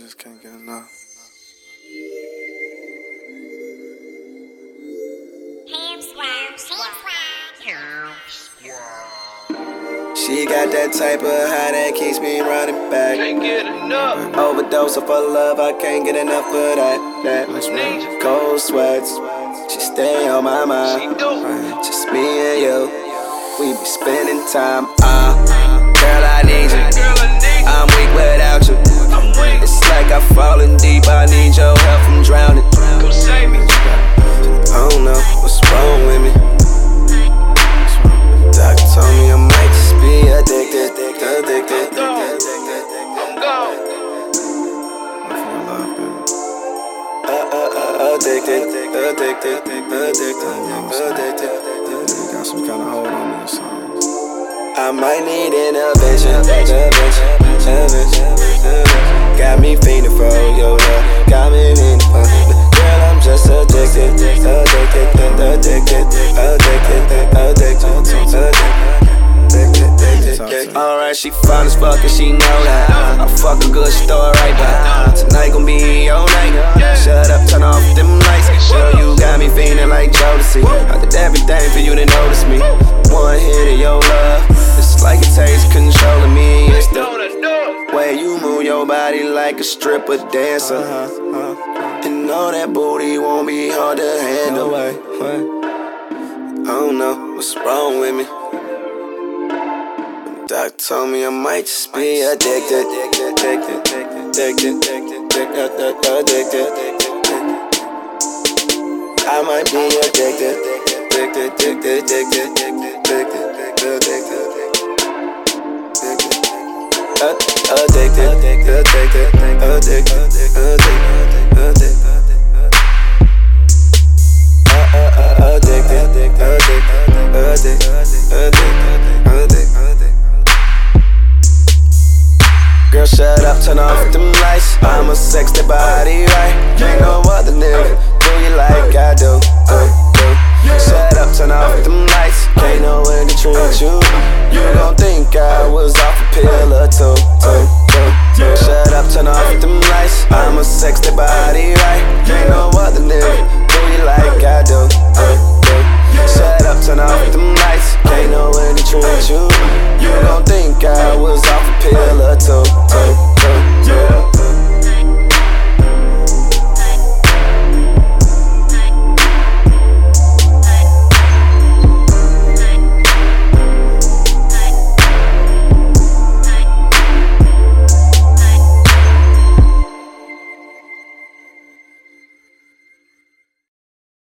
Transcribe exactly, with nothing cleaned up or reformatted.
just can't get enough. She got that type of high that keeps me running back. Can't get enough. Overdose of her love, I can't get enough of that. That cold sweats, she stay on my mind. She do. Just me and you, we be spending time. Ah, uh, girl, I need you. I'm weak without you. It's like I'm falling deep. I need your help from drowning. Come save me. I don't know what's wrong with me. Doctor told me I might just be addicted, addicted, addicted, I'm gone. I feel love, baby. uh, uh, uh, addicted, addicted, addicted, addicted. You got some kind of hold on me or something. I might need intervention, intervention, intervention, intervention. Got me fiending for your love, got me fiending for. Girl, I'm just addicted, addicted, addicted, addicted, addicted, addicted. Alright, she fine as fuck and she know that. I fuck her good, she throw it right back. Tonight gon' be your night. Shut up, turn off them lights. Girl, you got me fiending like Jodeci. I did everything for you to notice me. One hit of your love, it's like it takes control of me. It's the way you move your body like a stripper dancer. And know that booty won't be hard to handle. I don't know what's wrong with me. The doctor told me I might just be addicted, addicted, addicted, addicted, addicted. I might be addicted, addicted, addicted, addicted, addicted, addicted, addicted, addicted, addicted, addicted. Girl, shut up, turn off them lights. I'ma sex that body right. Ain't no other nigga do you like I do, do, do. Shut up, turn off them lights. Can't know when to treat you. You gon' think I was off a pill or two, two, two. Shut up, turn off them lights. I'ma sex that body right. Ain't no other nigga do you like I do, do, do. Shut up, turn off them lights. Can't know when to treat you. You gon' think I was off a pill or two.